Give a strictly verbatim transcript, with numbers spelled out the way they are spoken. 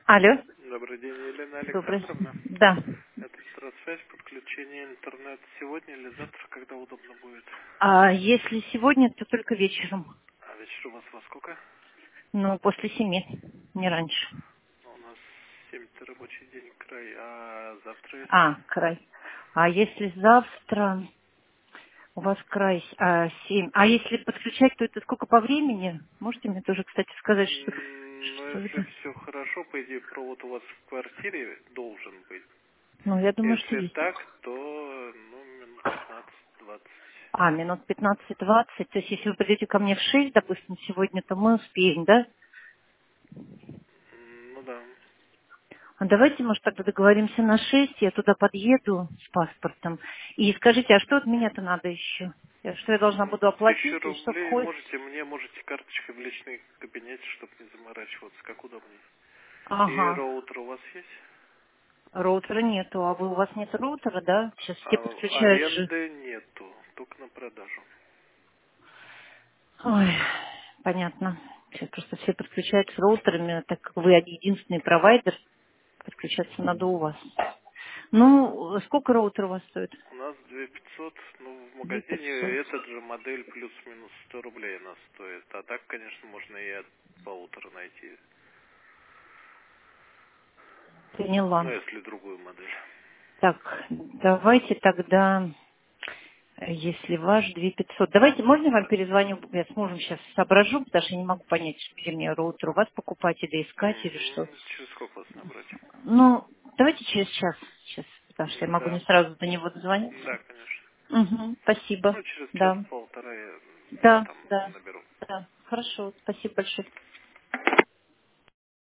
Алло. Добрый день, Елена Добрый. Александровна. Да. Это Страцвязь, подключение интернет сегодня или завтра, когда удобно будет? А если сегодня, то только вечером. А вечер у вас во сколько? Ну, после семи, не раньше. Ну, у нас семь это рабочий день край, а завтра А, если? край. А если завтра у вас край а, семь. А если подключать, то это сколько по времени? Можете мне тоже, кстати, сказать, что, М, Ну, что если это? все хорошо, по идее, провод у вас в квартире должен быть. Ну, я думаю, что Если есть. так, то, ну, минут пятнадцать-двадцать. А, минут пятнадцать-двадцать. То есть, если вы придете ко мне в шесть, допустим, сегодня, то мы успеем, да? М, Ну да. А давайте, может, тогда договоримся на шесть, я туда подъеду с паспортом. И скажите, а что от меня-то надо еще? Я- Что я должна М, буду Тысячу оплатить или что рублей входит? можете мне, можете карточкой в личный кабинет, чтобы не заморачиваться, как удобнее. И Ага. роутер у вас есть? Роутера нету. А вы, у вас нет роутера, да? Сейчас все А подключают же. аренды нету, только на продажу. Ой, понятно. Сейчас просто все подключают с роутерами, так как вы один единственный провайдер, подключаться надо у вас. Ну, сколько роутер у вас стоит? У нас две пятьсот, ну в Две магазине пятьсот. этот же модель плюс-минус сто рублей она стоит. А так, конечно, можно и от полутора найти. Поняла. Ну, если другую модель. Так, давайте тогда, э, если ваш две пятьсот. Давайте, можно я вам перезвоню? Я с мужем сейчас соображу, потому что я не могу понять, где мне роутер у вас покупать или искать, или что. Угу. Через сколько вас набрать? Ну, давайте через час, сейчас, потому что я могу не Да. сразу до него дозвониться. Да, конечно. Угу, спасибо. Ну, через Да, час-полтора я вас да, там да, наберу. да. Хорошо, спасибо большое.